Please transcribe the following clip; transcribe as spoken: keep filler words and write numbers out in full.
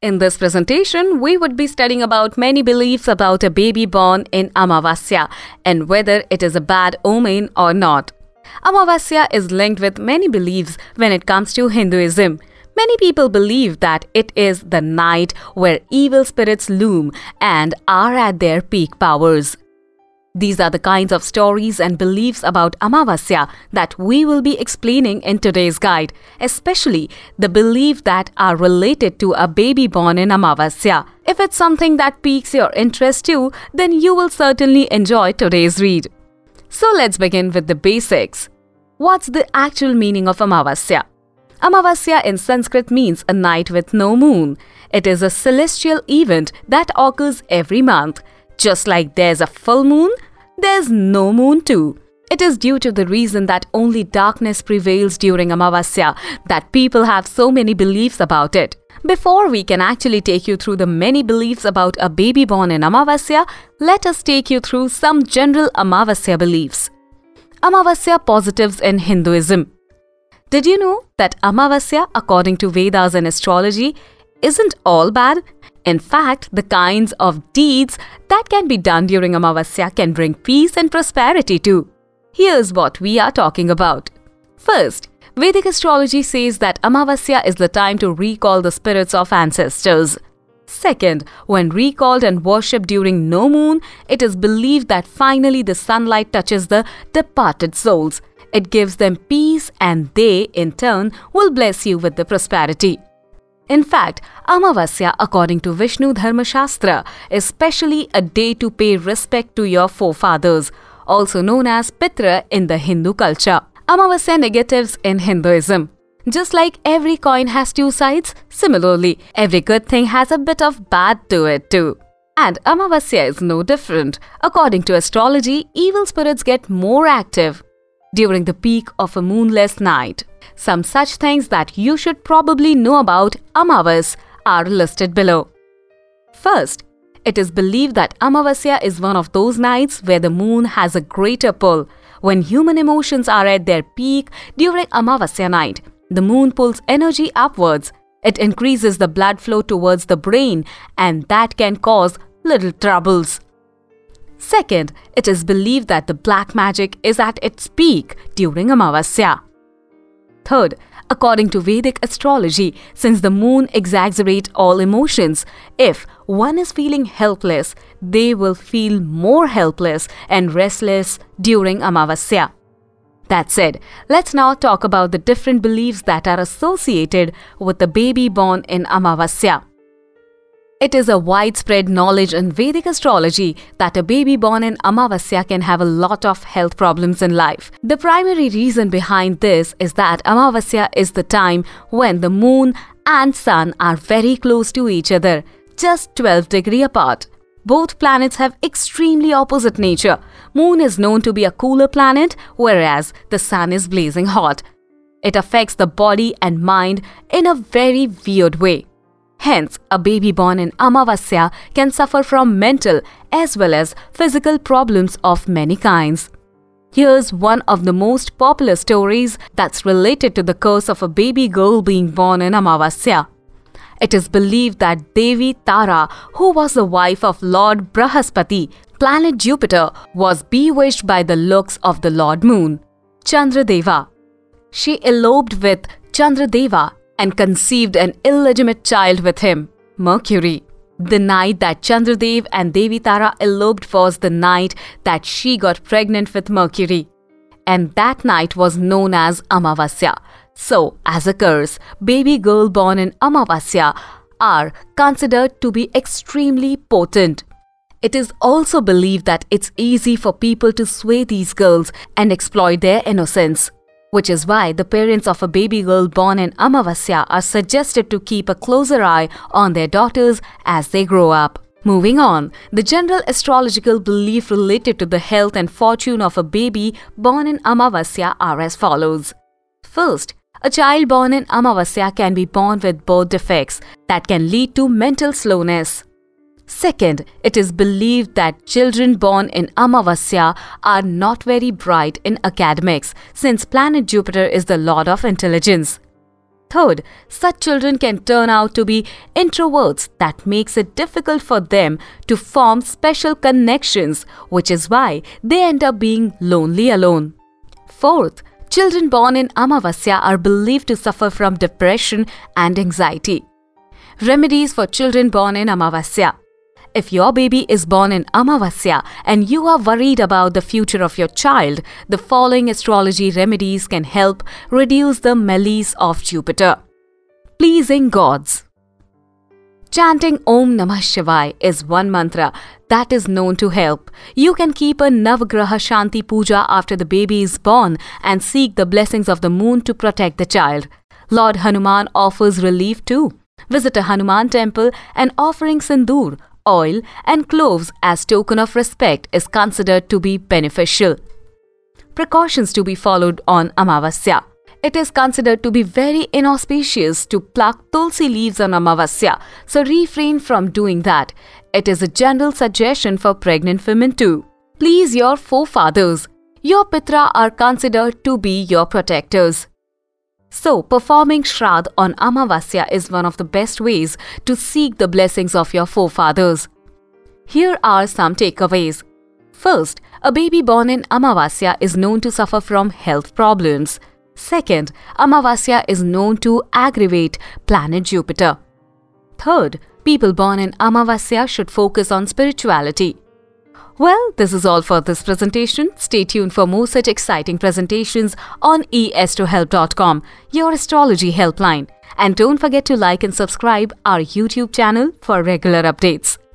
In this presentation, we would be studying about many beliefs about a baby born in Amavasya and whether it is a bad omen or not. Amavasya is linked with many beliefs when it comes to Hinduism. Many people believe that it is the night where evil spirits loom and are at their peak powers. These are the kinds of stories and beliefs about Amavasya that we will be explaining in today's guide, especially the beliefs that are related to a baby born in Amavasya. If it's something that piques your interest too, then you will certainly enjoy today's read. So let's begin with the basics. What's the actual meaning of Amavasya? Amavasya in Sanskrit means a night with no moon. It is a celestial event that occurs every month. Just like there's a full moon, there's no moon too. It is due to the reason that only darkness prevails during Amavasya that people have so many beliefs about it. Before we can actually take you through the many beliefs about a baby born in Amavasya, let us take you through some general Amavasya beliefs. Amavasya positives in Hinduism. Did you know that Amavasya, according to Vedas and astrology, isn't all bad? In fact, the kinds of deeds that can be done during Amavasya can bring peace and prosperity too. Here's what we are talking about. First, Vedic astrology says that Amavasya is the time to recall the spirits of ancestors. Second, when recalled and worshipped during no moon, it is believed that finally the sunlight touches the departed souls. It gives them peace and they, in turn, will bless you with the prosperity. In fact, Amavasya, according to Vishnu Dharma Shastra, is specially a day to pay respect to your forefathers, also known as Pitra in the Hindu culture. Amavasya negatives in Hinduism. Just like every coin has two sides, similarly, every good thing has a bit of bad to it too. And Amavasya is no different. According to astrology, evil spirits get more active during the peak of a moonless night. Some such things that you should probably know about Amavas are listed below. First, it is believed that Amavasya is one of those nights where the moon has a greater pull. When human emotions are at their peak during Amavasya night, the moon pulls energy upwards. It increases the blood flow towards the brain, and that can cause little troubles. Second, it is believed that the black magic is at its peak during Amavasya. Third, according to Vedic astrology, since the moon exaggerates all emotions, if one is feeling helpless, they will feel more helpless and restless during Amavasya. That said, let's now talk about the different beliefs that are associated with the baby born in Amavasya. It is a widespread knowledge in Vedic astrology that a baby born in Amavasya can have a lot of health problems in life. The primary reason behind this is that Amavasya is the time when the moon and sun are very close to each other, just twelve degrees apart. Both planets have extremely opposite nature. Moon is known to be a cooler planet, whereas the sun is blazing hot. It affects the body and mind in a very weird way. Hence, a baby born in Amavasya can suffer from mental as well as physical problems of many kinds. Here's one of the most popular stories that's related to the curse of a baby girl being born in Amavasya. It is believed that Devi Tara, who was the wife of Lord Brahaspati, planet Jupiter, was bewitched by the looks of the Lord Moon, Chandradeva. She eloped with Chandradeva and conceived an illegitimate child with him, Mercury. The night that Chandradev and Devi Tara eloped was the night that she got pregnant with Mercury. And that night was known as Amavasya. So, as a curse, baby girl born in Amavasya are considered to be extremely potent. It is also believed that it's easy for people to sway these girls and exploit their innocence, which is why the parents of a baby girl born in Amavasya are suggested to keep a closer eye on their daughters as they grow up. Moving on, the general astrological belief related to the health and fortune of a baby born in Amavasya are as follows. First, a child born in Amavasya can be born with birth defects that can lead to mental slowness. Second, it is believed that children born in Amavasya are not very bright in academics since planet Jupiter is the lord of intelligence. Third, such children can turn out to be introverts that makes it difficult for them to form special connections, which is why they end up being lonely alone. Fourth, children born in Amavasya are believed to suffer from depression and anxiety. Remedies for children born in Amavasya. If your baby is born in Amavasya and you are worried about the future of your child, the following astrology remedies can help reduce the malice of Jupiter. Pleasing gods. Chanting Om Namah Shivaya is one mantra that is known to help. You can keep a Navagraha Shanti Puja after the baby is born and seek the blessings of the moon to protect the child. Lord Hanuman offers relief too. Visit a Hanuman temple and offering sindoor, oil and cloves as token of respect is considered to be beneficial. Precautions to be followed on Amavasya. It is considered to be very inauspicious to pluck tulsi leaves on Amavasya, so refrain from doing that. It is a general suggestion for pregnant women too. Please your forefathers. Your Pitra are considered to be your protectors. So, performing Shraddh on Amavasya is one of the best ways to seek the blessings of your forefathers. Here are some takeaways. First, a baby born in Amavasya is known to suffer from health problems. Second, Amavasya is known to aggravate planet Jupiter. Third, people born in Amavasya should focus on spirituality. Well, this is all for this presentation. Stay tuned for more such exciting presentations on e astrohelp dot com, your astrology helpline. And don't forget to like and subscribe our YouTube channel for regular updates.